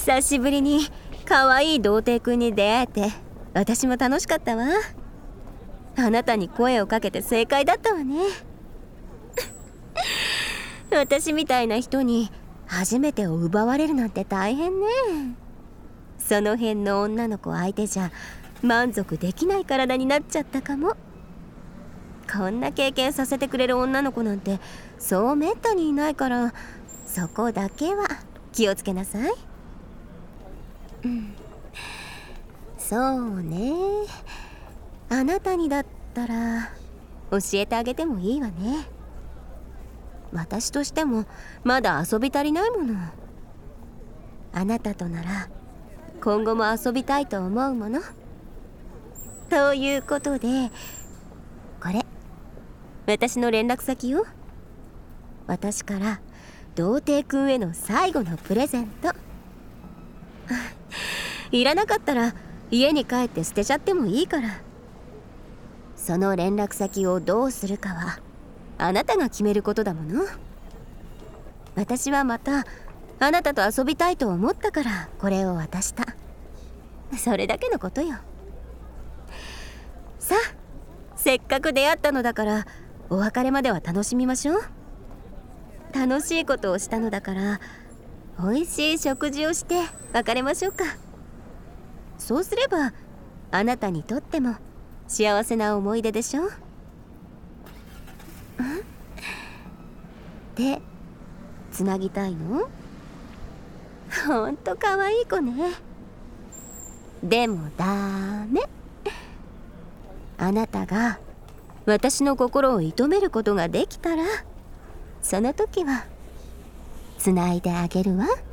久しぶりに可愛い童貞くんに出会えて、私も楽しかったわ。あなたに声をかけて正解だったわね。私みたいな人に初めてを奪われるなんて大変ね。その辺の女の子相手じゃ満足できない体になっちゃったかも。こんな経験させてくれる女の子なんてそうめったにいないから、そこだけは気をつけなさい。そうね、あなたにだったら教えてあげてもいいわね。私としてもまだ遊び足りないもの。あなたとなら今後も遊びたいと思うもの。ということで、これ私の連絡先よ。私から童貞くんへの最後のプレゼント。いらなかったら家に帰って捨てちゃってもいいから。その連絡先をどうするかはあなたが決めることだもの。私はまたあなたと遊びたいと思ったからこれを渡した。それだけのことよ。さあ、せっかく出会ったのだからお別れまでは楽しみましょう。楽しいことをしたのだから美味しい食事をして別れましょうか。そうすればあなたにとっても幸せな思い出でしょ。手つなぎたいの？ほんとかわいい子ね。でもダメ。あなたが私の心を射止めることができたら、その時はつないであげるわ。